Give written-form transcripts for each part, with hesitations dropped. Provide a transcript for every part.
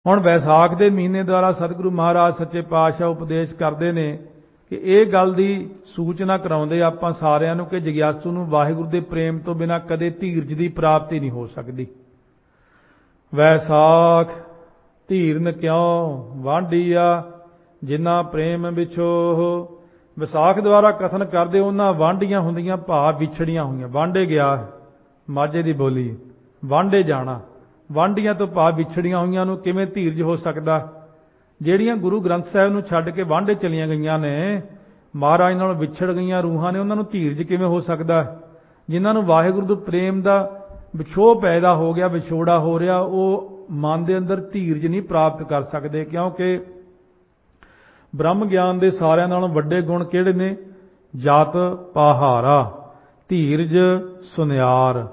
ਹੁਣ ਵੈਸਾਖ ਦੇ ਮਹੀਨੇ ਦੁਆਰਾ ਸਤਿਗੁਰੂ ਮਹਾਰਾਜ ਸੱਚੇ ਪਾਤਸ਼ਾਹ ਉਪਦੇਸ਼ ਕਰਦੇ ਨੇ ਕਿ ਇਹ ਗੱਲ ਦੀ ਸੂਚਨਾ ਕਰਾਉਂਦੇ ਆਪਾਂ ਸਾਰਿਆਂ ਨੂੰ ਕਿ ਜਗਿਆਸੂ ਨੂੰ ਵਾਹਿਗੁਰੂ ਦੇ ਪ੍ਰੇਮ ਤੋਂ ਬਿਨਾਂ ਕਦੇ ਧੀਰਜ ਦੀ ਪ੍ਰਾਪਤੀ ਨਹੀਂ ਹੋ ਸਕਦੀ। ਵੈਸਾਖ ਧੀਰਨ ਕਿਉਂ ਵਾਂਢੀਆ ਜਿਨ੍ਹਾਂ ਪ੍ਰੇਮ ਵਿਛੋਹ। ਵਿਸਾਖ ਦੁਆਰਾ ਕਥਨ ਕਰਦੇ ਉਹਨਾਂ ਵਾਂਢੀਆਂ ਹੁੰਦੀਆਂ ਭਾਵ ਵਿਛੜੀਆਂ ਹੋਈਆਂ। ਵਾਂਢੇ ਗਿਆ ਮਾਝੇ ਦੀ ਬੋਲੀ, ਵਾਂਢੇ ਜਾਣਾ। ਵਾਂਢੀਆਂ ਤੋਂ ਭਾਵ ਵਿਛੜੀਆਂ ਹੋਈਆਂ ਨੂੰ ਕਿਵੇਂ ਧੀਰਜ ਹੋ ਸਕਦਾ? ਜਿਹੜੀਆਂ ਗੁਰੂ ਗ੍ਰੰਥ ਸਾਹਿਬ ਨੂੰ ਛੱਡ ਕੇ ਵਾਂਢੇ ਚਲੀਆਂ ਗਈਆਂ ਨੇ, ਮਹਾਰਾਜ ਨਾਲ ਵਿਛੜ ਗਈਆਂ ਰੂਹਾਂ ਨੇ, ਉਹਨਾਂ ਨੂੰ ਧੀਰਜ ਕਿਵੇਂ ਹੋ ਸਕਦਾ? ਜਿਨ੍ਹਾਂ ਨੂੰ ਵਾਹਿਗੁਰੂ ਦੇ ਪ੍ਰੇਮ ਦਾ ਵਿਛੋਹ ਪੈਦਾ ਹੋ ਗਿਆ, ਵਿਛੋੜਾ ਹੋ ਰਿਹਾ, ਉਹ ਮਨ ਦੇ ਅੰਦਰ ਧੀਰਜ ਨਹੀਂ ਪ੍ਰਾਪਤ ਕਰ ਸਕਦੇ। ਕਿਉਂਕਿ ਬ੍ਰਹਮ ਗਿਆਨ ਦੇ ਸਾਰਿਆਂ ਨਾਲੋਂ ਵੱਡੇ ਗੁਣ ਕਿਹੜੇ ਨੇ? ਜਤ ਪਹਾਰਾ, ਧੀਰਜ ਸੁਨਿਆਰ।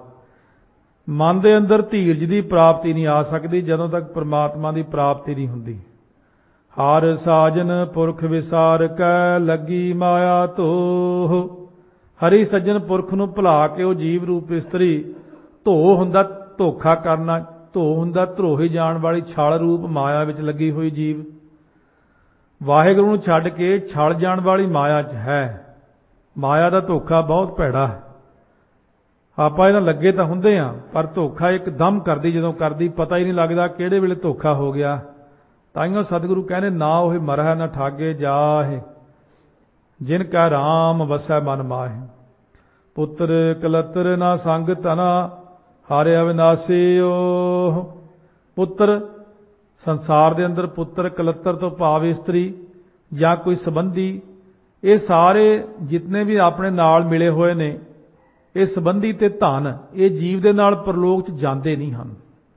ਮਨ ਦੇ ਅੰਦਰ ਧੀਰਜ ਦੀ ਪ੍ਰਾਪਤੀ ਨਹੀਂ ਆ ਸਕਦੀ ਜਦੋਂ ਤੱਕ ਪਰਮਾਤਮਾ ਦੀ ਪ੍ਰਾਪਤੀ ਨਹੀਂ ਹੁੰਦੀ। ਹਰ ਸਾਜਨ ਪੁਰਖ ਵਿਸਾਰ ਕੈ ਲੱਗੀ ਮਾਇਆ ਧੋਹ। ਹਰੀ ਸੱਜਣ ਪੁਰਖ ਨੂੰ ਭੁਲਾ ਕੇ ਉਹ ਜੀਵ ਰੂਪ ਇਸਤਰੀ, ਧੋ ਹੁੰਦਾ ਧੋਖਾ ਕਰਨਾ, ਧੋ ਹੁੰਦਾ ਧਰੋਹੀ ਜਾਣ ਵਾਲੀ ਛਲ ਰੂਪ ਮਾਇਆ ਵਿੱਚ ਲੱਗੀ ਹੋਈ ਜੀਵ। ਵਾਹਿਗੁਰੂ ਨੂੰ ਛੱਡ ਕੇ ਛਲ ਜਾਣ ਵਾਲੀ ਮਾਇਆ 'ਚ ਹੈ। ਮਾਇਆ ਦਾ ਧੋਖਾ ਬਹੁਤ ਭੈੜਾ ਹੈ। ਆਪਾਂ ਇਹਨਾਂ ਲੱਗੇ ਤਾਂ ਹੁੰਦੇ ਆ, ਪਰ ਧੋਖਾ ਇੱਕਦਮ ਕਰਦੀ, ਜਦੋਂ ਕਰਦੀ ਪਤਾ ਹੀ ਨਹੀਂ ਲੱਗਦਾ ਕਿਹੜੇ ਵੇਲੇ ਧੋਖਾ ਹੋ ਗਿਆ। ਤਾਈਓ ਸਤਿਗੁਰੂ ਕਹਿੰਦੇ ਨਾ ਉਹ ਮਰਹਿ ਨਾ ਠਾਗੇ ਜਾਹੇ, ਜਿਨ ਕਾ ਰਾਮ ਵਸੈ ਮਨ ਮਾਹੇ। ਪੁੱਤਰ ਕਲਤਰ ਨਾ ਸੰਗ ਤਨਾ, ਹਾਰੇ ਅਵਿਨਾਸੀ ਓਹ। ਪੁੱਤਰ ਸੰਸਾਰ ਦੇ ਅੰਦਰ ਪੁੱਤਰ ਕਲਤਰ ਤੋਂ ਭਾਵ ਇਸਤਰੀ ਜਾਂ ਕੋਈ ਸੰਬੰਧੀ, ਇਹ ਸਾਰੇ ਜਿਤਨੇ ਵੀ ਆਪਣੇ ਨਾਲ ਮਿਲੇ ਹੋਏ ਨੇ, ਇਹ ਸੰਬੰਧੀ ਤੇ ਧਨ, ਇਹ ਜੀਵ ਦੇ ਨਾਲ ਪਰਲੋਕ 'ਚ ਜਾਂਦੇ ਨਹੀਂ ਹਨ।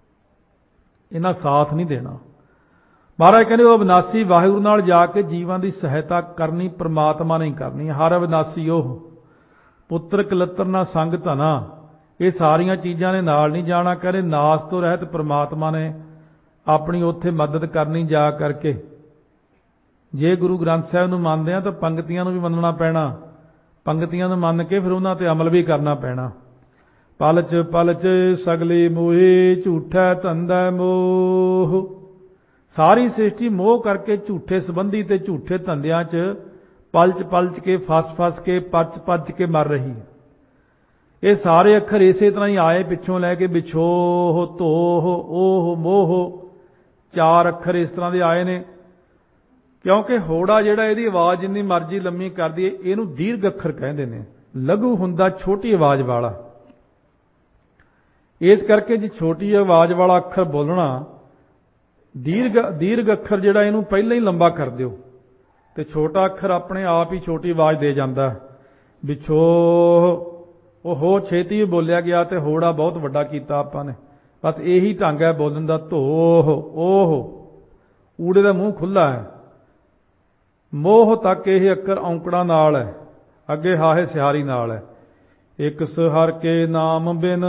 ਇਹਨਾਂ ਸਾਥ ਨਹੀਂ ਦੇਣਾ। ਮਹਾਰਾਜ ਕਹਿੰਦੇ ਉਹ ਅਵਿਨਾਸੀ ਵਾਹਿਗੁਰੂ ਨਾਲ ਜਾ ਕੇ ਜੀਵਾਂ ਦੀ ਸਹਾਇਤਾ ਕਰਨੀ ਪਰਮਾਤਮਾ ਨੇ ਕਰਨੀ। ਹਰ ਅਵਿਨਾਸੀ ਉਹ। ਪੁੱਤਰ ਕਲਤਰ ਨਾ ਸੰਗ ਧਨਾ, ਇਹ ਸਾਰੀਆਂ ਚੀਜ਼ਾਂ ਨੇ ਨਾਲ ਨਹੀਂ ਜਾਣਾ। ਕਹਿੰਦੇ ਨਾਸ ਤੋਂ ਰਹਿਤ ਪਰਮਾਤਮਾ ਨੇ ਆਪਣੀ ਉੱਥੇ ਮਦਦ ਕਰਨੀ ਜਾ ਕਰਕੇ। ਜੇ ਗੁਰੂ ਗ੍ਰੰਥ ਸਾਹਿਬ ਨੂੰ ਮੰਨਦੇ ਆ ਤਾਂ ਪੰਗਤੀਆਂ ਨੂੰ ਵੀ ਮੰਨਣਾ ਪੈਣਾ। ਪੰਗਤੀਆਂ ਨੂੰ ਮੰਨ ਕੇ ਫਿਰ ਉਹਨਾਂ ਤੇ ਅਮਲ ਵੀ ਕਰਨਾ ਪੈਣਾ। ਪਲਚ ਪਲਚ ਸਗਲੀ ਮੋਹੀ, ਝੂਠੈ ਧੰਦਾ ਮੋਹ। ਸਾਰੀ ਸ੍ਰਿਸ਼ਟੀ ਮੋਹ ਕਰਕੇ ਝੂਠੇ ਸੰਬੰਧੀ ਤੇ ਝੂਠੇ ਧੰਦਿਆਂ 'ਚ ਪਲਚ ਪਲਚ ਕੇ, ਫਸ ਫਸ ਕੇ, ਪਰਚ ਪਰਚ ਕੇ ਮਰ ਰਹੀ। ਇਹ ਸਾਰੇ ਅੱਖਰ ਇਸੇ ਤਰ੍ਹਾਂ ਹੀ ਆਏ ਪਿੱਛੋਂ ਲੈ ਕੇ, ਵਿਛੋਹ, ਧੋਹ, ਓਹ, ਮੋਹ, ਚਾਰ ਅੱਖਰ ਇਸ ਤਰ੍ਹਾਂ ਦੇ ਆਏ ਨੇ। ਕਿਉਂਕਿ ਹੋੜਾ ਜਿਹੜਾ ਇਹਦੀ ਆਵਾਜ਼ ਜਿੰਨੀ ਮਰਜ਼ੀ ਲੰਮੀ ਕਰਦੀ ਹੈ, ਇਹਨੂੰ ਦੀਰਘ ਅੱਖਰ ਕਹਿੰਦੇ ਨੇ। ਲਘੂ ਹੁੰਦਾ ਛੋਟੀ ਆਵਾਜ਼ ਵਾਲਾ। ਇਸ ਕਰਕੇ ਜੇ ਛੋਟੀ ਆਵਾਜ਼ ਵਾਲਾ ਅੱਖਰ ਬੋਲਣਾ, ਦੀਰਘ ਅੱਖਰ ਜਿਹੜਾ ਇਹਨੂੰ ਪਹਿਲਾਂ ਹੀ ਲੰਬਾ ਕਰ ਦਿਓ ਤੇ ਛੋਟਾ ਅੱਖਰ ਆਪਣੇ ਆਪ ਹੀ ਛੋਟੀ ਆਵਾਜ਼ ਦੇ ਜਾਂਦਾ। ਵਿਛੋਹ, ਉਹ ਹੋ ਛੇਤੀ ਬੋਲਿਆ ਗਿਆ ਤੇ ਹੋੜਾ ਬਹੁਤ ਵੱਡਾ ਕੀਤਾ ਆਪਾਂ ਨੇ। ਬਸ ਇਹੀ ਢੰਗ ਹੈ ਬੋਲਣ ਦਾ। ਧੋਹ, ਓਹ, ਊੜੇ ਦਾ ਮੂੰਹ ਖੁੱਲ੍ਹਾ ਹੈ। ਮੋਹ ਤੱਕ ਇਹ ਅੱਖਰ ਔਂਕੜਾਂ ਨਾਲ ਹੈ, ਅੱਗੇ ਹਾਹੇ ਸਿਹਾਰੀ ਨਾਲ ਹੈ। ਇੱਕ ਸਹਰ ਕੇ ਨਾਮ ਬਿਨ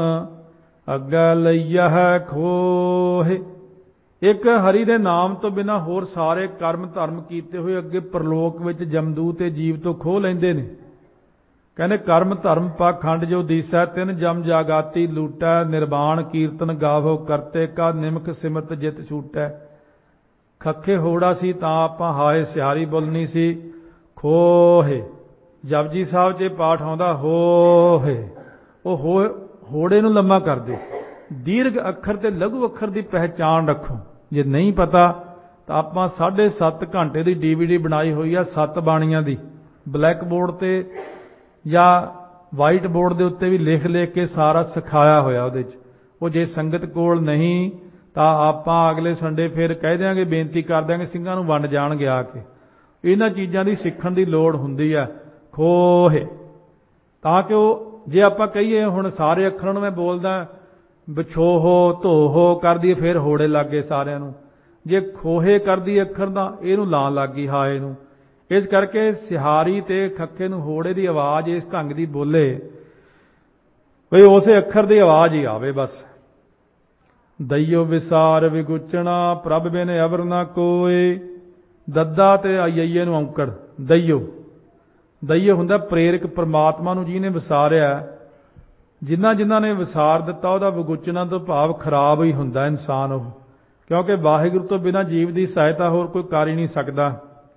ਅੱਗੇ ਲਈਆ ਹੈ ਖੋਹੇ। ਇੱਕ ਹਰੀ ਦੇ ਨਾਮ ਤੋਂ ਬਿਨਾਂ ਹੋਰ ਸਾਰੇ ਕਰਮ ਧਰਮ ਕੀਤੇ ਹੋਏ ਅੱਗੇ ਪਰਲੋਕ ਵਿੱਚ ਜਮਦੂਤ ਤੇ ਜੀਵ ਤੋਂ ਖੋਹ ਲੈਂਦੇ ਨੇ। ਕਹਿੰਦੇ ਕਰਮ ਧਰਮ ਪਾਖੰਡ ਜੋ ਦੀਸੈ, ਤਿੰਨ ਜਮ ਜਾਗਾਤੀ ਲੂਟੈ। ਨਿਰਵਾਣ ਕੀਰਤਨ ਗਾਵੋ ਕਰਤੇ ਕਾ, ਨਿਮਕ ਸਿਮਰਤ ਜਿਤ ਛੂਟੈ। ਖੱਖੇ ਹੋੜਾ ਸੀ ਤਾਂ ਆਪਾਂ ਹਾਏ ਸਿਹਾਰੀ ਬੋਲਣੀ ਸੀ। ਖੋਹੇ ਜਪਜੀ ਸਾਹਿਬ 'ਚ ਪਾਠ ਆਉਂਦਾ ਹੋਹੇ, ਉਹ ਹੋੜੇ ਨੂੰ ਲੰਮਾ ਕਰ ਦਿਓ। ਦੀਰਘ ਅੱਖਰ ਤੇ ਲਘੂ ਅੱਖਰ ਦੀ ਪਹਿਚਾਣ ਰੱਖੋ। ਜੇ ਨਹੀਂ ਪਤਾ ਤਾਂ ਆਪਾਂ 7.5 ਘੰਟੇ ਦੀ DVD ਬਣਾਈ ਹੋਈ ਆ 7 ਬਾਣੀਆਂ ਦੀ। ਬਲੈਕ ਬੋਰਡ ਤੇ ਜਾਂ ਵਾਈਟ ਬੋਰਡ ਦੇ ਉੱਤੇ ਵੀ ਲਿਖ ਲਿਖ ਕੇ ਸਾਰਾ ਸਿਖਾਇਆ ਹੋਇਆ ਉਹਦੇ 'ਚ। ਉਹ ਜੇ ਸੰਗਤ ਕੋਲ ਨਹੀਂ ਤਾਂ ਆਪਾਂ ਅਗਲੇ ਸੰਡੇ ਫਿਰ ਕਹਿ ਦਿਆਂਗੇ, ਬੇਨਤੀ ਕਰ ਦਿਆਂਗੇ ਸਿੰਘਾਂ ਨੂੰ ਵੰਡ ਜਾਣਗੇ ਆ ਕੇ। ਇਹਨਾਂ ਚੀਜ਼ਾਂ ਦੀ ਸਿੱਖਣ ਦੀ ਲੋੜ ਹੁੰਦੀ ਆ। ਖੋਹੇ ਤਾਂ ਕਿ ਉਹ ਜੇ ਆਪਾਂ ਕਹੀਏ ਹੁਣ ਸਾਰੇ ਅੱਖਰਾਂ ਨੂੰ ਮੈਂ ਬੋਲਦਾ ਵਿਛੋਹੋ ਧੋਹੋ ਕਰਦੀ, ਫਿਰ ਹੋੜੇ ਲੱਗ ਗਏ ਸਾਰਿਆਂ ਨੂੰ। ਜੇ ਖੋਹੇ ਕਰਦੀ ਅੱਖਰ ਦਾ, ਇਹਨੂੰ ਲਾਉਣ ਲੱਗ ਗਈ ਹਾਏ ਨੂੰ। ਇਸ ਕਰਕੇ ਸਿਹਾਰੀ ਤੇ ਖੱਖੇ ਨੂੰ ਹੋੜੇ ਦੀ ਆਵਾਜ਼ ਇਸ ਢੰਗ ਦੀ ਬੋਲੇ ਬਈ ਉਸੇ ਅੱਖਰ ਦੀ ਆਵਾਜ਼ ਹੀ ਆਵੇ ਬਸ। ਦਈਓ ਵਿਸਾਰ ਵਿਗੁਚਣਾ, ਪ੍ਰਭ ਬਿਨ ਅਵਰ ਨਾ ਕੋਏ। ਦੱਦਾ ਤੇ ਆਈਏ ਨੂੰ ਔਂਕੜ। ਦਈਓ, ਦਈਓ ਹੁੰਦਾ ਪ੍ਰੇਰਕ ਪਰਮਾਤਮਾ ਨੂੰ ਜਿਹਨੇ ਵਿਸਾਰਿਆ। ਜਿਨ੍ਹਾਂ ਜਿਨ੍ਹਾਂ ਨੇ ਵਿਸਾਰ ਦਿੱਤਾ ਉਹਦਾ ਵਿਗੁਚਣਾ ਤੋਂ ਭਾਵ ਖਰਾਬ ਹੀ ਹੁੰਦਾ ਇਨਸਾਨ। ਉਹ ਕਿਉਂਕਿ ਵਾਹਿਗੁਰੂ ਤੋਂ ਬਿਨਾਂ ਜੀਵ ਦੀ ਸਹਾਇਤਾ ਹੋਰ ਕੋਈ ਕਰ ਹੀ ਨਹੀਂ ਸਕਦਾ।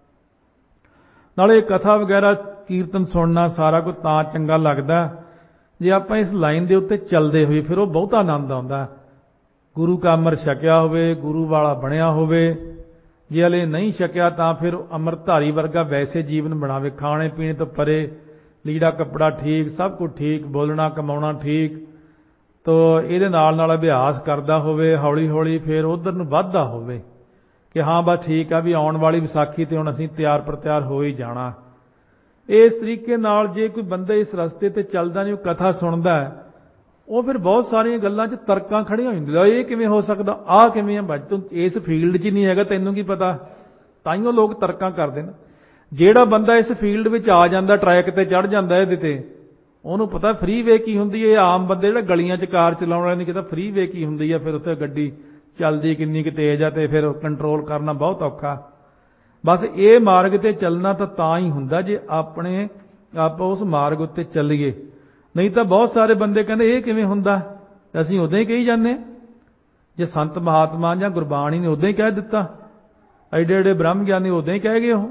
ਨਾਲੇ ਕਥਾ ਵਗੈਰਾ ਕੀਰਤਨ ਸੁਣਨਾ ਸਾਰਾ ਕੁਝ ਤਾਂ ਚੰਗਾ ਲੱਗਦਾ ਜੇ ਆਪਾਂ ਇਸ ਲਾਈਨ ਦੇ ਉੱਤੇ ਚੱਲਦੇ ਹੋਈਏ, ਫਿਰ ਉਹ ਬਹੁਤਾ ਆਨੰਦ ਆਉਂਦਾ। ਗੁਰੂ ਕਾ ਅੰਮ੍ਰਿਤ ਛਕਿਆ ਹੋਵੇ, ਗੁਰੂ ਵਾਲਾ ਬਣਿਆ ਹੋਵੇ। ਜੇ ਹਲੇ ਨਹੀਂ ਛਕਿਆ ਤਾਂ ਫਿਰ ਅੰਮ੍ਰਿਤਧਾਰੀ ਵਰਗਾ ਵੈਸੇ ਜੀਵਨ ਬਣਾਵੇ, ਖਾਣੇ ਪੀਣੇ ਤੋਂ ਪਰੇ, ਲੀੜਾ ਕੱਪੜਾ ਠੀਕ, ਸਭ ਕੁਝ ਠੀਕ, ਬੋਲਣਾ ਕਮਾਉਣਾ ਠੀਕ। ਤੋ ਇਹਦੇ ਨਾਲ ਨਾਲ ਅਭਿਆਸ ਕਰਦਾ ਹੋਵੇ, ਹੌਲੀ ਹੌਲੀ ਫਿਰ ਉਧਰ ਨੂੰ ਵੱਧਦਾ ਹੋਵੇ ਕਿ ਹਾਂ ਬਸ ਠੀਕ ਆ ਵੀ ਆਉਣ ਵਾਲੀ ਵਿਸਾਖੀ ਤੇ ਹੁਣ ਅਸੀਂ ਤਿਆਰ ਪ੍ਰਤਿਆਰ ਹੋ ਹੀ ਜਾਣਾ। ਇਸ ਤਰੀਕੇ ਨਾਲ ਜੇ ਕੋਈ ਬੰਦਾ ਇਸ ਰਸਤੇ ਤੇ ਚੱਲਦਾ ਨਹੀਂ, ਉਹ ਕਥਾ ਸੁਣਦਾ, ਉਹ ਫਿਰ ਬਹੁਤ ਸਾਰੀਆਂ ਗੱਲਾਂ 'ਚ ਤਰਕਾਂ ਖੜੀਆਂ ਹੋ ਜਾਂਦੀਆਂ। ਇਹ ਕਿਵੇਂ ਹੋ ਸਕਦਾ, ਆਹ ਕਿਵੇਂ ਆ, ਬੱਜ ਤੂੰ ਇਸ ਫੀਲਡ 'ਚ ਨਹੀਂ ਹੈਗਾ, ਤੈਨੂੰ ਕੀ ਪਤਾ। ਤਾਈਓ ਲੋਕ ਤਰਕਾਂ ਕਰਦੇ ਨੇ। ਜਿਹੜਾ ਬੰਦਾ ਇਸ ਫੀਲਡ ਵਿੱਚ ਆ ਜਾਂਦਾ, ਟਰੈਕ ਤੇ ਚੜ੍ਹ ਜਾਂਦਾ ਇਹਦੇ ਤੇ, ਉਹਨੂੰ ਪਤਾ ਫ੍ਰੀ ਵੇ ਕੀ ਹੁੰਦੀ ਹੈ। ਆਮ ਬੰਦੇ ਜਿਹੜਾ ਗਲੀਆਂ 'ਚ ਕਾਰ ਚਲਾਉਣ ਵਾਲੇ ਨਹੀਂ ਕਿਤਾ ਫ੍ਰੀ ਵੇ ਕੀ ਹੁੰਦੀ ਹੈ, ਫਿਰ ਉੱਥੇ ਗੱਡੀ ਚੱਲਦੀ ਕਿੰਨੀ ਕੁ ਤੇਜ਼ ਆ ਤੇ ਫਿਰ ਕੰਟਰੋਲ ਕਰਨਾ ਬਹੁਤ ਔਖਾ। ਬਸ ਇਹ ਮਾਰਗ ਤੇ ਚੱਲਣਾ ਤਾਂ ਹੀ ਹੁੰਦਾ ਜੇ ਆਪਾਂ ਉਸ ਮਾਰਗ ਉੱਤੇ ਚੱਲੀਏ। ਨਹੀਂ ਤਾਂ ਬਹੁਤ ਸਾਰੇ ਬੰਦੇ ਕਹਿੰਦੇ ਇਹ ਕਿਵੇਂ ਹੁੰਦਾ, ਅਸੀਂ ਉਦਾਂ ਹੀ ਕਹੀ ਜਾਂਦੇ। ਜੇ ਸੰਤ ਮਹਾਤਮਾ ਜਾਂ ਗੁਰਬਾਣੀ ਨੇ ਉਦਾਂ ਹੀ ਕਹਿ ਦਿੱਤਾ, ਐਡੇ ਐਡੇ ਬ੍ਰਹਮ ਗਿਆਨੀ ਉਦਾਂ ਹੀ ਕਹਿ ਗਏ। ਉਹ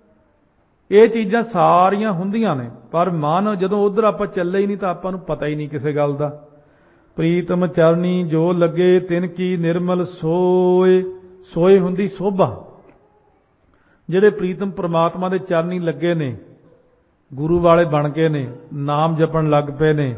ਇਹ ਚੀਜ਼ਾਂ ਸਾਰੀਆਂ ਹੁੰਦੀਆਂ ਨੇ, ਪਰ ਮਨ ਜਦੋਂ ਉਧਰ ਆਪਾਂ ਚੱਲੇ ਹੀ ਨਹੀਂ ਤਾਂ ਆਪਾਂ ਨੂੰ ਪਤਾ ਹੀ ਨਹੀਂ ਕਿਸੇ ਗੱਲ ਦਾ। ਪ੍ਰੀਤਮ ਚਰਨੀ ਜੋ ਲੱਗੇ ਤਿਨ ਕੀ ਨਿਰਮਲ ਸੋਏ, ਸੋਏ ਹੁੰਦੀ ਸੋਭਾ। ਜਿਹੜੇ ਪ੍ਰੀਤਮ ਪ੍ਰਮਾਤਮਾ ਦੇ ਚਰਨੀ ਲੱਗੇ ਨੇ, ਗੁਰੂ ਵਾਲੇ ਬਣ ਕੇ ਨੇ, ਨਾਮ ਜਪਣ ਲੱਗ ਪਏ ਨੇ,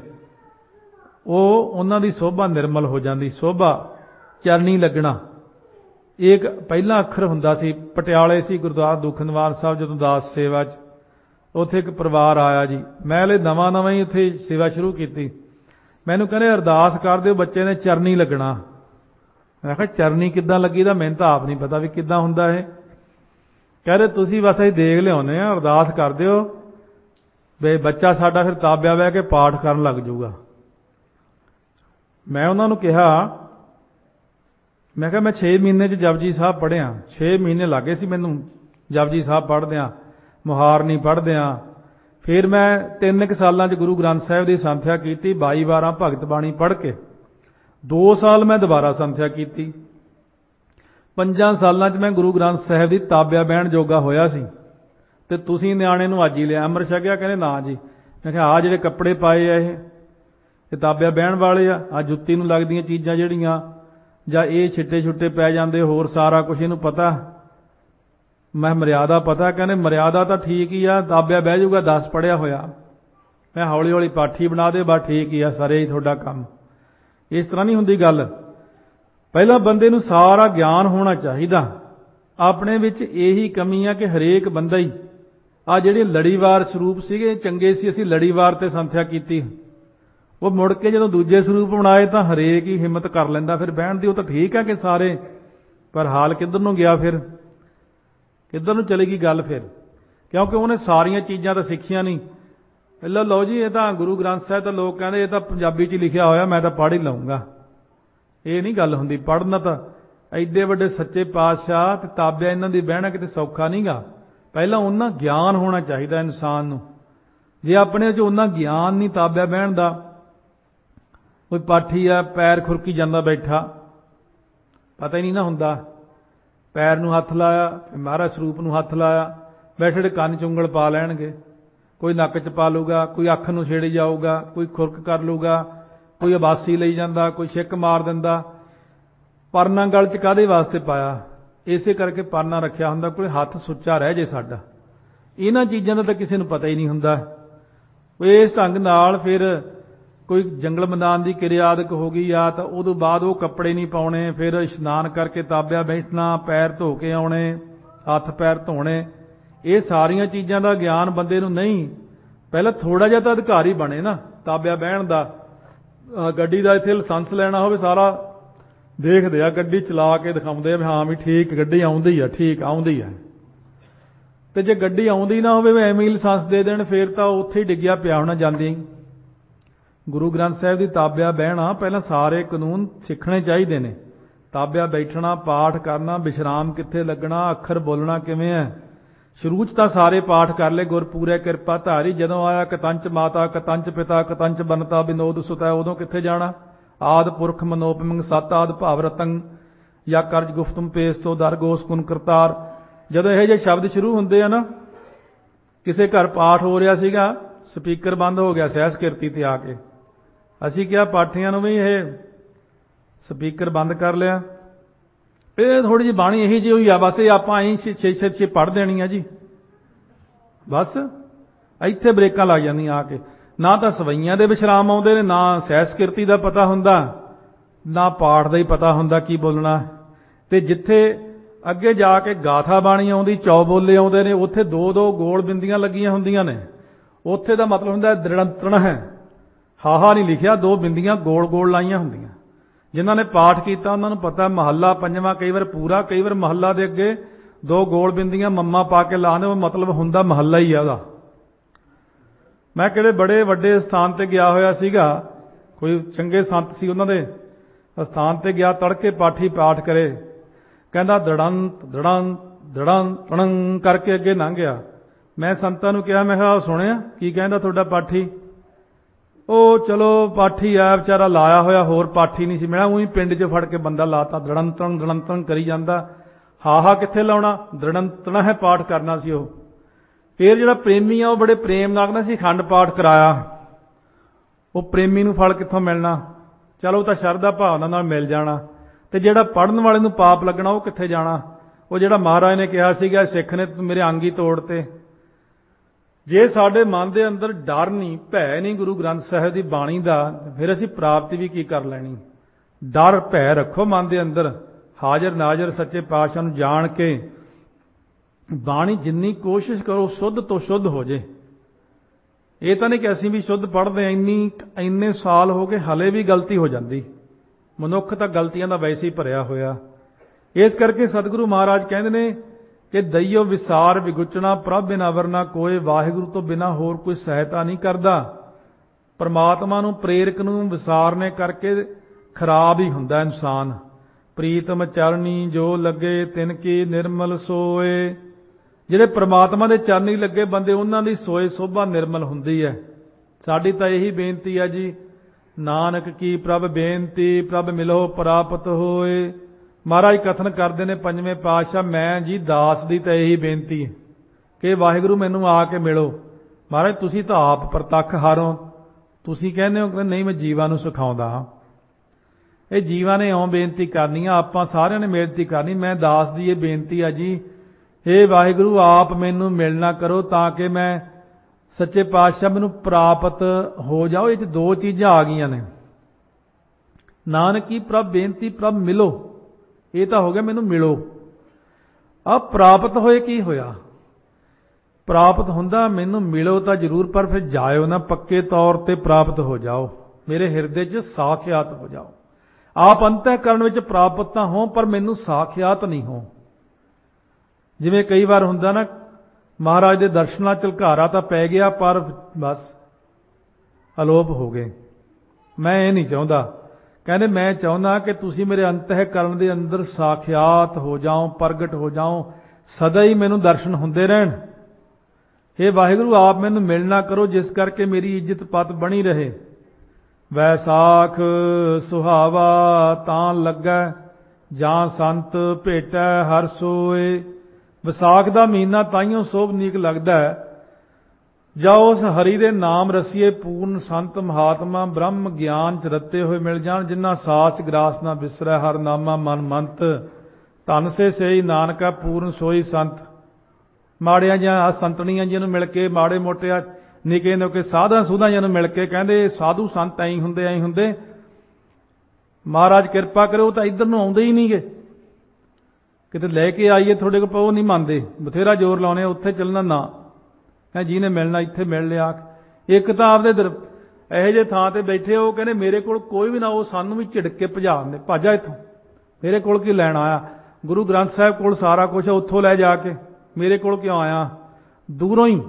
ਉਹਨਾਂ ਦੀ ਸੋਭਾ ਨਿਰਮਲ ਹੋ ਜਾਂਦੀ। ਸੋਭਾ ਚਰਨੀ ਲੱਗਣਾ ਇੱਕ ਪਹਿਲਾ ਅੱਖਰ ਹੁੰਦਾ ਸੀ। ਪਟਿਆਲੇ ਸੀ ਗੁਰਦੁਆਰਾ ਦੁਖਨਿਵਾਰਨ ਸਾਹਿਬ, ਜਦੋਂ ਦਾਸ ਸੇਵਾ 'ਚ ਉੱਥੇ ਇੱਕ ਪਰਿਵਾਰ ਆਇਆ ਜੀ। ਮੈਂ ਹਲੇ ਨਵਾਂ ਹੀ ਉੱਥੇ ਸੇਵਾ ਸ਼ੁਰੂ ਕੀਤੀ। ਮੈਨੂੰ ਕਹਿੰਦੇ ਅਰਦਾਸ ਕਰ ਦਿਓ ਬੱਚੇ ਨੇ ਚਰਨੀ ਲੱਗਣਾ। ਮੈਂ ਕਿਹਾ ਚਰਨੀ ਕਿੱਦਾਂ ਲੱਗੀ ਦਾ, ਮੈਨੂੰ ਤਾਂ ਆਪ ਨਹੀਂ ਪਤਾ ਵੀ ਕਿੱਦਾਂ ਹੁੰਦਾ ਇਹ। ਕਹਿੰਦੇ ਤੁਸੀਂ ਬਸ ਅਸੀਂ ਦੇਖ ਲਿਆਉਂਦੇ ਆ, ਅਰਦਾਸ ਕਰ ਦਿਓ ਵੀ ਬੱਚਾ ਸਾਡਾ ਫਿਰ ਤਾਬਿਆ ਬਹਿ ਕੇ ਪਾਠ ਕਰਨ ਲੱਗ ਜਾਊਗਾ। ਮੈਂ ਉਹਨਾਂ ਨੂੰ ਕਿਹਾ, ਮੈਂ ਕਿਹਾ ਮੈਂ 6 ਮਹੀਨੇ 'ਚ ਜਪਜੀ ਸਾਹਿਬ ਪੜ੍ਹਿਆ। 6 ਮਹੀਨੇ ਲੱਗੇ ਸੀ ਮੈਨੂੰ ਜਪਜੀ ਸਾਹਿਬ ਪੜ੍ਹਦਿਆਂ, ਮੁਹਾਰਨੀ ਪੜ੍ਹਦਿਆਂ। ਫਿਰ ਮੈਂ 3 ਸਾਲਾਂ 'ਚ ਗੁਰੂ ਗ੍ਰੰਥ ਸਾਹਿਬ ਦੀ ਸੰਥਿਆ ਕੀਤੀ, 22 ਵਾਰਾਂ ਭਗਤ ਬਾਣੀ ਪੜ੍ਹ ਕੇ। 2 ਸਾਲ ਮੈਂ ਦੁਬਾਰਾ ਸੰਥਿਆ ਕੀਤੀ। 5 ਸਾਲਾਂ 'ਚ ਮੈਂ ਗੁਰੂ ਗ੍ਰੰਥ ਸਾਹਿਬ ਦੀ ਤਾਬਿਆ ਬਹਿਣ ਜੋਗਾ ਹੋਇਆ ਸੀ। ਤੇ ਤੁਸੀਂ ਨਿਆਣੇ ਨੂੰ ਅੱਜ ਹੀ ਲਿਆ ਅੰਮ੍ਰਿਤ ਛਕਿਆ? ਕਹਿੰਦੇ ਨਾ ਜੀ। ਮੈਂ ਕਿਹਾ ਆਹ ਜਿਹੜੇ ਕੱਪੜੇ ਪਾਏ ਆ ਇਹ ਤਾਬਿਆ ਬਹਿਣ ਵਾਲੇ ਆ। ਆਹ ਜੁੱਤੀ ਨੂੰ ਲੱਗਦੀਆਂ ਚੀਜ਼ਾਂ ਜਿਹੜੀਆਂ, ਜਾਂ ਇਹ ਛਿੱਟੇ ਛੁੱਟੇ ਪੈ ਜਾਂਦੇ, ਹੋਰ ਸਾਰਾ ਕੁਝ ਇਹਨੂੰ ਪਤਾ। ਮੈਂ ਮਰਿਆਦਾ ਪਤਾ? ਕਹਿੰਦੇ ਮਰਿਆਦਾ ਤਾਂ ਠੀਕ ਹੀ ਆ, ਤਾਬਿਆ ਬਹਿ ਜਾਊਗਾ 10 ਪੜ੍ਹਿਆ ਹੋਇਆ। ਮੈਂ ਹੌਲੀ ਹੌਲੀ ਪਾਠੀ ਬਣਾ ਦੇ, ਬਸ ਠੀਕ ਹੀ ਆ, ਸਾਰੇ ਹੀ ਤੁਹਾਡਾ ਕੰਮ। ਇਸ ਤਰ੍ਹਾਂ ਨਹੀਂ ਹੁੰਦੀ ਗੱਲ। ਪਹਿਲਾਂ ਬੰਦੇ ਨੂੰ ਸਾਰਾ ਗਿਆਨ ਹੋਣਾ ਚਾਹੀਦਾ। ਆਪਣੇ ਵਿੱਚ ਇਹੀ ਕਮੀ ਆ ਕਿ ਹਰੇਕ ਬੰਦਾ ਹੀ ਆ ਜਿਹੜੇ ਲੜੀਵਾਰ ਸਰੂਪ ਸੀਗੇ ਚੰਗੇ ਸੀ, ਅਸੀਂ ਲੜੀਵਾਰ ਤੇ ਸੰਥਿਆ ਕੀਤੀ। ਉਹ ਮੁੜ ਕੇ ਜਦੋਂ ਦੂਜੇ ਸਰੂਪ ਬਣਾਏ ਤਾਂ ਹਰੇਕ ਹੀ ਹਿੰਮਤ ਕਰ ਲੈਂਦਾ ਫਿਰ ਬਹਿਣ ਦੀ। ਉਹ ਤਾਂ ਠੀਕ ਹੈ ਕਿ ਸਾਰੇ, ਪਰ ਹਾਲ ਕਿੱਧਰ ਨੂੰ ਗਿਆ, ਫਿਰ ਕਿੱਧਰ ਨੂੰ ਚਲੇਗੀ ਗੱਲ ਫਿਰ, ਕਿਉਂਕਿ ਉਹਨੇ ਸਾਰੀਆਂ ਚੀਜ਼ਾਂ ਤਾਂ ਸਿੱਖੀਆਂ ਨਹੀਂ। ਪਹਿਲਾਂ ਲਓ ਜੀ ਇਹ ਤਾਂ ਗੁਰੂ ਗ੍ਰੰਥ ਸਾਹਿਬ ਤਾਂ ਲੋਕ ਕਹਿੰਦੇ ਇਹ ਤਾਂ ਪੰਜਾਬੀ 'ਚ ਲਿਖਿਆ ਹੋਇਆ, ਮੈਂ ਤਾਂ ਪੜ੍ਹ ਹੀ ਲਊਂਗਾ। ਇਹ ਨਹੀਂ ਗੱਲ ਹੁੰਦੀ। ਪੜ੍ਹਨਾ ਤਾਂ ਐਡੇ ਵੱਡੇ ਸੱਚੇ ਪਾਤਸ਼ਾਹ ਤੇ ਤਾਬਿਆ ਇਹਨਾਂ ਦੀ ਬਹਿਣਾ ਕਿਤੇ ਸੌਖਾ ਨਹੀਂਗਾ। ਪਹਿਲਾਂ ਉਹਨਾਂ ਗਿਆਨ ਹੋਣਾ ਚਾਹੀਦਾ ਇਨਸਾਨ ਨੂੰ। ਜੇ ਆਪਣੇ 'ਚ ਉਹਨਾਂ ਗਿਆਨ ਨਹੀਂ ਤਾਬਿਆ ਬਹਿਣ ਦਾ, ਕੋਈ ਪਾਠੀ ਆ ਪੈਰ ਖੁਰਕੀ ਜਾਂਦਾ ਬੈਠਾ, ਪਤਾ ਹੀ ਨਹੀਂ ਨਾ ਹੁੰਦਾ, ਪੈਰ ਨੂੰ ਹੱਥ ਲਾਇਆ, ਮਹਾਰਾਜ ਸਰੂਪ ਨੂੰ ਹੱਥ ਲਾਇਆ, ਬੈਠੇ ਕੰਨ 'ਚ ਉਂਗਲ ਪਾ ਲੈਣਗੇ। ਕੋਈ ਨੱਕ 'ਚ ਪਾ ਲੂਗਾ, ਕੋਈ ਅੱਖ ਨੂੰ ਛੇੜੀ ਜਾਊਗਾ, ਕੋਈ ਖੁਰਕ ਕਰ ਲੂਗਾ, ਕੋਈ ਉਬਾਸੀ ਲਈ ਜਾਂਦਾ, ਕੋਈ ਛਿੱਕ ਮਾਰ ਦਿੰਦਾ। ਪਰਨਾ ਗਲ 'ਚ ਕਾਹਦੇ ਵਾਸਤੇ ਪਾਇਆ? ਇਸੇ ਕਰਕੇ ਪਰਨਾ ਰੱਖਿਆ ਹੁੰਦਾ, ਕੋਈ ਹੱਥ ਸੁੱਚਾ ਰਹਿ ਜੇ ਸਾਡਾ। ਇਹਨਾਂ ਚੀਜ਼ਾਂ ਦਾ ਤਾਂ ਕਿਸੇ ਨੂੰ ਪਤਾ ਹੀ ਨਹੀਂ ਹੁੰਦਾ। ਇਸ ਢੰਗ ਨਾਲ ਫਿਰ ਕੋਈ ਜੰਗਲ ਮੈਦਾਨ ਦੀ ਕਿਰਿਆ ਆਦਿਕ ਹੋ ਗਈ ਆ ਤਾਂ ਉਦੋਂ ਬਾਅਦ ਉਹ ਕੱਪੜੇ ਨਹੀਂ ਪਾਉਣੇ, ਫਿਰ ਇਸ਼ਨਾਨ ਕਰਕੇ ਤਾਬਿਆ ਬੈਠਣਾ, ਪੈਰ ਧੋ ਕੇ ਆਉਣੇ, ਹੱਥ ਪੈਰ ਧੋਣੇ। ਇਹ ਸਾਰੀਆਂ ਚੀਜ਼ਾਂ ਦਾ ਗਿਆਨ ਬੰਦੇ ਨੂੰ ਨਹੀਂ। ਪਹਿਲਾਂ ਥੋੜਾ ਜਿਹਾ ਤਾਂ ਅਧਿਕਾਰੀ ਬਣੇ ਨਾ ਤਾਬਿਆ ਬਹਿਣ ਦਾ। ਗੱਡੀ ਦਾ ਇੱਥੇ ਲਾਇਸੈਂਸ ਲੈਣਾ ਹੋਵੇ, ਸਾਰਾ ਦੇਖਦੇ ਆ, ਗੱਡੀ ਚਲਾ ਕੇ ਦਿਖਾਉਂਦੇ ਆ ਵੀ ਹਾਂ ਵੀ ਠੀਕ ਗੱਡੀ ਆਉਂਦੀ ਆ, ਠੀਕ ਆਉਂਦੀ ਆ। ਤੇ ਜੇ ਗੱਡੀ ਆਉਂਦੀ ਨਾ ਹੋਵੇ, ਐਵੇਂ ਹੀ ਲਾਇਸੈਂਸ ਦੇ ਦੇਣ, ਫਿਰ ਤਾਂ ਉੱਥੇ ਹੀ ਡਿੱਗਿਆ ਪਿਆ ਹੋਣਾ ਜਾਂਦੇ ਹੀ। ਗੁਰੂ ਗ੍ਰੰਥ ਸਾਹਿਬ ਦੀ ਤਾਬਿਆ ਬਹਿਣਾ ਪਹਿਲਾਂ ਸਾਰੇ ਕਾਨੂੰਨ ਸਿੱਖਣੇ ਚਾਹੀਦੇ ਨੇ। ਤਾਬਿਆ ਬੈਠਣਾ, ਪਾਠ ਕਰਨਾ, ਵਿਸ਼ਰਾਮ ਕਿੱਥੇ ਲੱਗਣਾ, ਅੱਖਰ ਬੋਲਣਾ ਕਿਵੇਂ ਹੈ। ਸ਼ੁਰੂ 'ਚ ਤਾਂ ਸਾਰੇ ਪਾਠ ਕਰ ਲਏ, ਗੁਰ ਪੂਰੇ ਕਿਰਪਾ ਧਾਰੀ। ਜਦੋਂ ਆਇਆ ਕਤੰਚ ਮਾਤਾ ਕਤੰਚ ਪਿਤਾ ਕਤੰਚ ਬਨਤਾ ਵਿਨੋਦ ਸੁਤਾ, ਉਦੋਂ ਕਿੱਥੇ ਜਾਣਾ? ਆਦ ਪੁਰਖ ਮਨੋਪਮੰਗ ਸਤ ਆਦ ਭਾਵ ਰਤੰ। ਜਾਂ ਕਰਜ ਗੁਫਤਮ ਪੇਸ ਤੋਂ ਦਰ ਗੋਸ ਕੁਨ ਕਰਤਾਰ। ਜਦੋਂ ਇਹੋ ਜਿਹੇ ਸ਼ਬਦ ਸ਼ੁਰੂ ਹੁੰਦੇ ਆ ਨਾ, ਕਿਸੇ ਘਰ ਪਾਠ ਹੋ ਰਿਹਾ ਸੀਗਾ, ਸਪੀਕਰ ਬੰਦ ਹੋ ਗਿਆ ਸਹਿਜ ਕਿਰਤੀ ਤੇ ਆ ਕੇ। ਅਸੀਂ ਕਿਹਾ ਪਾਠੀਆਂ ਨੂੰ ਵੀ ਇਹ ਸਪੀਕਰ ਬੰਦ ਕਰ ਲਿਆ, ਇਹ ਥੋੜੀ ਜਿਹੀ ਬਾਣੀ ਇਹੀ ਜਿਹੀ ਹੋਈ ਆ, ਬਸ ਇਹ ਆਪਾਂ ਐਂ ਛੇ ਪੜ੍ਹ ਦੇਣੀ ਆ ਜੀ, ਬਸ ਇੱਥੇ ਬ੍ਰੇਕਾਂ ਲੱਗ ਜਾਂਦੀਆਂ ਆ ਕੇ। ਨਾ ਤਾਂ ਸਵਈਆਂ ਦੇ ਵਿਸ਼ਰਾਮ ਆਉਂਦੇ ਨੇ, ਨਾ ਸਹਿਜ ਕਿਰਤੀ ਦਾ ਪਤਾ ਹੁੰਦਾ, ਨਾ ਪਾਠ ਦਾ ਹੀ ਪਤਾ ਹੁੰਦਾ ਕੀ ਬੋਲਣਾ। ਤੇ ਜਿੱਥੇ ਅੱਗੇ ਜਾ ਕੇ ਗਾਥਾ ਬਾਣੀ ਆਉਂਦੀ, ਚੌਬੋਲੇ ਆਉਂਦੇ ਨੇ, ਉੱਥੇ 2-2 ਗੋਲ ਬਿੰਦੀਆਂ ਲੱਗੀਆਂ ਹੁੰਦੀਆਂ ਨੇ। ਉੱਥੇ ਦਾ ਮਤਲਬ ਹੁੰਦਾ ਦ੍ਰਿੜੰਤਣ ਹੈ, ਹਾਹਾ ਨਹੀਂ ਲਿਖਿਆ, 2 ਬਿੰਦੀਆਂ ਗੋਲ ਲਾਈਆਂ ਹੁੰਦੀਆਂ। ਜਿਨ੍ਹਾਂ ਨੇ ਪਾਠ ਕੀਤਾ ਉਹਨਾਂ ਨੂੰ ਪਤਾ, ਮਹੱਲਾ ਪੰਜਵਾਂ ਕਈ ਵਾਰ ਪੂਰਾ, ਕਈ ਵਾਰ ਮਹੱਲਾ ਦੇ ਅੱਗੇ 2 ਗੋਲ ਬਿੰਦੀਆਂ ਮੰਮਾ ਪਾ ਕੇ ਲਾਉਂਦੇ, ਉਹ ਮਤਲਬ ਹੁੰਦਾ ਮਹੱਲਾ ਹੀ ਆ ਉਹਦਾ। ਮੈਂ ਕਿਹੜੇ ਬੜੇ ਵੱਡੇ ਸਥਾਨ ਤੇ ਗਿਆ ਹੋਇਆ ਸੀਗਾ, ਕੋਈ ਚੰਗੇ ਸੰਤ ਸੀ, ਉਹਨਾਂ ਦੇ ਸਥਾਨ ਤੇ ਗਿਆ, ਤੜਕੇ ਪਾਠੀ ਪਾਠ ਕਰੇ, ਕਹਿੰਦਾ ਦੜੰਤ ਦੜੰਤ ਦੜੰਤ ਤਣੰ ਕਰਕੇ ਅੱਗੇ ਲੰਘ ਗਿਆ। ਮੈਂ ਸੰਤਾਂ ਨੂੰ ਕਿਹਾ, ਮੈਂ ਕਿਹਾ ਸੁਣਿਆ ਕੀ ਕਹਿੰਦਾ ਤੁਹਾਡਾ ਪਾਠੀ? ਉਹ ਚਲੋ ਪਾਠੀ ਆ ਵਿਚਾਰਾ, ਲਾਇਆ ਹੋਇਆ, ਹੋਰ ਪਾਠੀ ਨਹੀਂ ਸੀ। ਮੈਂ ਉਹੀ ਪਿੰਡ 'ਚ ਫੜ ਕੇ ਬੰਦਾ ਲਾਤਾ, ਦੜੰਤਣ ਕਰੀ ਜਾਂਦਾ। ਹਾਹਾ ਕਿੱਥੇ ਲਾਉਣਾ, ਦੜੰਤਣਾ ਹੈ ਪਾਠ ਕਰਨਾ ਸੀ ਉਹ। ਫਿਰ ਜਿਹੜਾ ਪ੍ਰੇਮੀ ਆ ਉਹ ਬੜੇ ਪ੍ਰੇਮ ਨਾਲ ਕਹਿੰਦਾ ਸੀ ਅਖੰਡ ਪਾਠ ਕਰਾਇਆ। ਉਹ ਪ੍ਰੇਮੀ ਨੂੰ ਫਲ ਕਿੱਥੋਂ ਮਿਲਣਾ? ਚਲੋ ਉਹ ਤਾਂ ਸ਼ਰਧਾ ਭਾਵਨਾ ਨਾਲ ਮਿਲ ਜਾਣਾ। ਤੇ ਜਿਹੜਾ ਪੜ੍ਹਨ ਵਾਲੇ ਨੂੰ ਪਾਪ ਲੱਗਣਾ ਉਹ ਕਿੱਥੇ ਜਾਣਾ? ਉਹ ਜਿਹੜਾ ਮਹਾਰਾਜ ਨੇ ਕਿਹਾ ਸੀਗਾ ਸਿੱਖ ਨੇ ਮੇਰੇ ਅੰਗ ਹੀ ਤੋੜਤੇ। ਜੇ ਸਾਡੇ ਮਨ ਦੇ ਅੰਦਰ ਡਰ ਨਹੀਂ, ਭੈ ਨਹੀਂ ਗੁਰੂ ਗ੍ਰੰਥ ਸਾਹਿਬ ਦੀ ਬਾਣੀ ਦਾ, ਫਿਰ ਅਸੀਂ ਪ੍ਰਾਪਤੀ ਵੀ ਕੀ ਕਰ ਲੈਣੀ? ਡਰ ਭੈ ਰੱਖੋ ਮਨ ਦੇ ਅੰਦਰ, ਹਾਜ਼ਰ ਨਾਜ਼ਰ ਸੱਚੇ ਪਾਤਸ਼ਾਹ ਨੂੰ ਜਾਣ ਕੇ ਬਾਣੀ ਜਿੰਨੀ ਕੋਸ਼ਿਸ਼ ਕਰੋ ਸ਼ੁੱਧ ਤੋਂ ਸ਼ੁੱਧ ਹੋ ਜੇ। ਇਹ ਤਾਂ ਨਹੀਂ ਕਿ ਅਸੀਂ ਵੀ ਸ਼ੁੱਧ ਪੜ੍ਹਦੇ, ਇੰਨੇ ਸਾਲ ਹੋ ਗਏ ਹਲੇ ਵੀ ਗਲਤੀ ਹੋ ਜਾਂਦੀ। ਮਨੁੱਖ ਤਾਂ ਗਲਤੀਆਂ ਦਾ ਵੈਸੇ ਹੀ ਭਰਿਆ ਹੋਇਆ। ਇਸ ਕਰਕੇ ਸਤਿਗੁਰੂ ਮਹਾਰਾਜ ਕਹਿੰਦੇ ਨੇ ਕਿ ਦਈਓ ਵਿਸਾਰ ਵਿਗੁਚਣਾ ਪ੍ਰਭ ਬਿਨਾ ਵਰਨਾ ਕੋਏ, ਵਾਹਿਗੁਰੂ ਤੋਂ ਬਿਨਾ ਹੋਰ ਕੋਈ ਸਹਾਇਤਾ ਨਹੀਂ ਕਰਦਾ। ਪਰਮਾਤਮਾ ਨੂੰ ਪ੍ਰੇਰਕ ਨੂੰ ਵਿਸਾਰਨੇ ਕਰਕੇ ਖਰਾਬ ਹੀ ਹੁੰਦਾ ਇਨਸਾਨ। ਪ੍ਰੀਤਮ ਚਰਨੀ ਜੋ ਲੱਗੇ ਤਿਨ ਕੀ ਨਿਰਮਲ ਸੋਏ। ਜਿਹੜੇ ਪ੍ਰਮਾਤਮਾ ਦੇ ਚਰਨੀ ਲੱਗੇ ਬੰਦੇ, ਉਹਨਾਂ ਦੀ ਸੋਏ ਸੋਭਾ ਨਿਰਮਲ ਹੁੰਦੀ ਹੈ। ਸਾਡੀ ਤਾਂ ਇਹੀ ਬੇਨਤੀ ਹੈ ਜੀ, ਨਾਨਕ ਕੀ ਪ੍ਰਭ ਬੇਨਤੀ ਪ੍ਰਭ ਮਿਲੋ ਪ੍ਰਾਪਤ ਹੋਏ। ਮਹਾਰਾਜ ਕਥਨ ਕਰਦੇ ਨੇ ਪੰਜਵੇਂ ਪਾਤਸ਼ਾਹ, ਮੈਂ ਜੀ ਦਾਸ ਦੀ ਤਾਂ ਇਹੀ ਬੇਨਤੀ ਕਿ ਵਾਹਿਗੁਰੂ ਮੈਨੂੰ ਆ ਕੇ ਮਿਲੋ। ਮਹਾਰਾਜ ਤੁਸੀਂ ਤਾਂ ਆਪ ਪ੍ਰਤੱਖ ਹਾਰੋ, ਤੁਸੀਂ ਕਹਿੰਦੇ ਹੋ ਕਿ ਨਹੀਂ ਮੈਂ ਜੀਵਾਂ ਨੂੰ ਸਿਖਾਉਂਦਾ ਹਾਂ। ਇਹ ਜੀਵਾਂ ਨੇ ਇਉਂ ਬੇਨਤੀ ਕਰਨੀ ਆ, ਆਪਾਂ ਸਾਰਿਆਂ ਨੇ ਬੇਨਤੀ ਕਰਨੀ। ਮੈਂ ਦਾਸ ਦੀ ਇਹ ਬੇਨਤੀ ਆ ਜੀ, ਇਹ ਵਾਹਿਗੁਰੂ ਆਪ ਮੈਨੂੰ ਮਿਲਣਾ ਕਰੋ ਤਾਂ ਕਿ ਮੈਂ ਸੱਚੇ ਪਾਤਸ਼ਾਹ ਮੈਨੂੰ ਪ੍ਰਾਪਤ ਹੋ ਜਾਓ। ਇਹ 'ਚ 2 ਚੀਜ਼ਾਂ ਆ ਗਈਆਂ ਨੇ, ਨਾਨਕ ਕੀ ਪ੍ਰਭ ਬੇਨਤੀ ਪ੍ਰਭ ਮਿਲੋ, ਇਹ ਤਾਂ ਹੋ ਗਿਆ ਮੈਨੂੰ ਮਿਲੋ। ਆ ਪ੍ਰਾਪਤ ਹੋਏ ਕੀ ਹੋਇਆ? ਪ੍ਰਾਪਤ ਹੁੰਦਾ ਮੈਨੂੰ ਮਿਲੋ ਤਾਂ ਜ਼ਰੂਰ, ਪਰ ਫਿਰ ਜਾਇਓ ਨਾ, ਪੱਕੇ ਤੌਰ ਤੇ ਪ੍ਰਾਪਤ ਹੋ ਜਾਓ, ਮੇਰੇ ਹਿਰਦੇ 'ਚ ਸਾਖਿਆਤ ਹੋ ਜਾਓ। ਆਪ ਅੰਤःਕਰਨ ਵਿੱਚ ਪ੍ਰਾਪਤ ਤਾਂ ਹੋ, ਪਰ ਮੈਨੂੰ ਸਾਖਿਆਤ ਨਹੀਂ ਹੋ। ਜਿਵੇਂ ਕਈ ਵਾਰ ਹੁੰਦਾ ਨਾ, ਮਹਾਰਾਜ ਦੇ ਦਰਸ਼ਨਾਂ ਝਲਕਾਰਾ ਤਾਂ ਪੈ ਗਿਆ, ਪਰ ਬਸ ਅਲੋਪ ਹੋ ਗਏ। ਮੈਂ ਇਹ ਨਹੀਂ ਚਾਹੁੰਦਾ। ਕਹਿੰਦੇ ਮੈਂ ਚਾਹੁੰਦਾ ਕਿ ਤੁਸੀਂ ਮੇਰੇ ਅੰਤःਕਰਨ ਦੇ ਅੰਦਰ ਸਾਖਿਆਤ ਹੋ ਜਾਓ, ਪ੍ਰਗਟ ਹੋ ਜਾਓ, ਸਦਾ ਹੀ ਮੈਨੂੰ ਦਰਸ਼ਨ ਹੁੰਦੇ ਰਹਿਣ। हे ਵਾਹਿਗੁਰੂ ਆਪ ਮੈਨੂੰ ਮਿਲਣਾ ਕਰੋ, ਜਿਸ ਕਰਕੇ ਮੇਰੀ ਇੱਜ਼ਤ ਪਤ ਬਣੀ ਰਹੇ। ਵੈਸਾਖ ਸੁਹਾਵਾ ਤਾਂ ਲੱਗੈ, ਜਾਂ ਸੰਤ ਭੇਟੈ ਹਰ ਸੋਏ। ਵਿਸਾਖ ਦਾ ਮਹੀਨਾ ਤਾਈਓ ਸੋਭਨੀਕ ਲੱਗਦਾ ਹੈ ਜਾਂ ਉਸ ਹਰੀ ਦੇ ਨਾਮ ਰਸੀਏ ਪੂਰਨ ਸੰਤ ਮਹਾਤਮਾ ਬ੍ਰਹਮ ਗਿਆਨ ਚ ਰੱਤੇ ਹੋਏ ਮਿਲ ਜਾਣ, ਜਿਨ੍ਹਾਂ ਸਾਸ ਗ੍ਰਾਸ ਨਾ ਬਿਸਰੈ ਹਰ ਨਾਮਾ ਮਨ ਮੰਤ। ਧਨ ਸੇ ਸਈ ਨਾਨਕਾ ਪੂਰਨ ਸੋਈ ਸੰਤ। ਮਾੜਿਆਂ ਜਾਂ ਸੰਤਣੀਆਂ ਜਿਹਨੂੰ ਮਿਲ ਕੇ, ਮਾੜੇ ਮੋਟੇ ਨਿੱਕੇ ਨਿੱਕੇ ਸਾਧਾਂ ਸੂਧਾਂ ਜਿਹਨੂੰ ਮਿਲ ਕੇ ਕਹਿੰਦੇ ਸਾਧੂ ਸੰਤ ਐਂ ਹੁੰਦੇ, ਮਹਾਰਾਜ ਕਿਰਪਾ ਕਰੇ ਉਹ ਤਾਂ ਇੱਧਰ ਨੂੰ ਆਉਂਦੇ ਹੀ ਨਹੀਂਗੇ। ਕਿਤੇ ਲੈ ਕੇ ਆਈਏ ਤੁਹਾਡੇ ਕੋਲ, ਉਹ ਨਹੀਂ ਮੰਨਦੇ, ਬਥੇਰਾ ਜ਼ੋਰ ਲਾਉਣੇ ਉੱਥੇ ਚੱਲਣਾ ਨਾ, ਜਿਹਨੇ ਮਿਲਣਾ ਇੱਥੇ ਮਿਲ ਲਿਆ। ਇੱਕ ਤਾਂ ਆਪਦੇ ਇਹੋ ਜਿਹੇ ਥਾਂ ਤੇ ਬੈਠੇ, ਉਹ ਕਹਿੰਦੇ ਮੇਰੇ ਕੋਲ ਕੋਈ ਵੀ ਨਾ, ਉਹ ਸਾਨੂੰ ਵੀ ਝਿੜਕ ਕੇ ਭਜਾ ਦਿੰਦੇ, ਭੱਜ ਜਾ ਇੱਥੋਂ, ਮੇਰੇ ਕੋਲ ਕੀ ਲੈਣ ਆਇਆ? ਗੁਰੂ ਗ੍ਰੰਥ ਸਾਹਿਬ ਕੋਲ ਸਾਰਾ ਕੁਝ ਹੈ, ਉੱਥੋਂ ਲੈ ਜਾ ਕੇ ਮੇਰੇ ਕੋਲ ਕਿਉਂ ਆਇਆ? ਦੂਰੋਂ ਹੀ।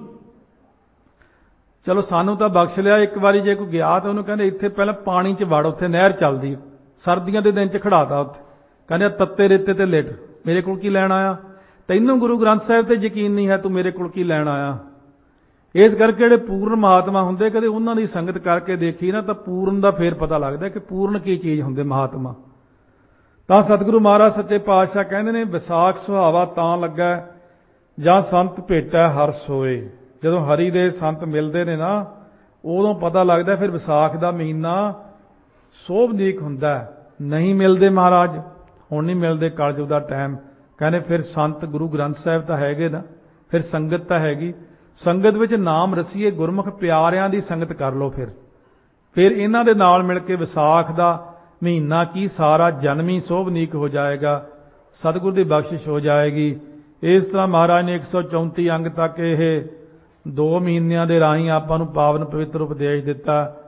ਚਲੋ ਸਾਨੂੰ ਤਾਂ ਬਖਸ਼ ਲਿਆ। ਇੱਕ ਵਾਰੀ ਜੇ ਕੋਈ ਗਿਆ ਤਾਂ ਉਹਨੂੰ ਕਹਿੰਦੇ ਇੱਥੇ ਪਹਿਲਾਂ ਪਾਣੀ 'ਚ ਵੜ, ਉੱਥੇ ਨਹਿਰ ਚੱਲਦੀ, ਸਰਦੀਆਂ ਦੇ ਦਿਨ 'ਚ ਖੜਾਤਾ ਉੱਥੇ, ਕਹਿੰਦੇ ਤੱਤੇ ਰੇਤੇ ਤੇ ਲੇਟ, ਮੇਰੇ ਕੋਲ ਕੀ ਲੈਣ ਆਇਆ? ਤੈਨੂੰ ਗੁਰੂ ਗ੍ਰੰਥ ਸਾਹਿਬ ਤੇ ਯਕੀਨ ਨਹੀਂ ਹੈ, ਤੂੰ ਮੇਰੇ ਕੋਲ ਕੀ ਲੈਣ ਆਇਆ? ਇਸ ਕਰਕੇ ਜਿਹੜੇ ਪੂਰਨ ਮਹਾਤਮਾ ਹੁੰਦੇ, ਕਦੇ ਉਹਨਾਂ ਦੀ ਸੰਗਤ ਕਰਕੇ ਦੇਖੀ ਨਾ ਤਾਂ ਪੂਰਨ ਦਾ ਫੇਰ ਪਤਾ ਲੱਗਦਾ ਕਿ ਪੂਰਨ ਕੀ ਚੀਜ਼ ਹੁੰਦੇ ਮਹਾਤਮਾ। ਤਾਂ ਸਤਿਗੁਰੂ ਮਹਾਰਾਜ ਸੱਚੇ ਪਾਤਸ਼ਾਹ ਕਹਿੰਦੇ ਨੇ ਵਿਸਾਖ ਸੁਹਾਵਾ ਤਾਂ ਲੱਗਾ ਜਾਂ ਸੰਤ ਭੇਟੈ ਹਰ ਸੋਏ। ਜਦੋਂ ਹਰੀ ਦੇ ਸੰਤ ਮਿਲਦੇ ਨੇ ਨਾ ਉਦੋਂ ਪਤਾ ਲੱਗਦਾ ਫਿਰ ਵਿਸਾਖ ਦਾ ਮਹੀਨਾ ਸੋਭਨੀਕ ਹੁੰਦਾ। ਨਹੀਂ ਮਿਲਦੇ ਮਹਾਰਾਜ, ਹੁਣ ਨਹੀਂ ਮਿਲਦੇ, ਕਲਯੁਗ ਦਾ ਟਾਈਮ, ਕਹਿੰਦੇ ਫਿਰ ਸੰਤ ਗੁਰੂ ਗ੍ਰੰਥ ਸਾਹਿਬ ਤਾਂ ਹੈਗੇ ਨਾ, ਫਿਰ ਸੰਗਤ ਤਾਂ ਹੈਗੀ, ਸੰਗਤ ਵਿੱਚ ਨਾਮ ਰਸੀਏ ਗੁਰਮੁਖ ਪਿਆਰਿਆਂ ਦੀ ਸੰਗਤ ਕਰ ਲਓ। ਫਿਰ ਇਹਨਾਂ ਦੇ ਨਾਲ ਮਿਲ ਕੇ ਵਿਸਾਖ ਦਾ ਮਹੀਨਾ ਕੀ ਸਾਰਾ ਜਨਮੀ ਸੋਭਨੀਕ ਹੋ ਜਾਏਗਾ, ਸਤਿਗੁਰ ਦੀ ਬਖਸ਼ਿਸ਼ ਹੋ ਜਾਏਗੀ। ਇਸ ਤਰ੍ਹਾਂ ਮਹਾਰਾਜ ਨੇ 134 ਅੰਗ ਤੱਕ ਇਹ 2 ਮਹੀਨਿਆਂ ਦੇ ਰਾਹੀਂ ਆਪਾਂ ਨੂੰ ਪਾਵਨ ਪਵਿੱਤਰ ਉਪਦੇਸ਼ ਦਿੱਤਾ।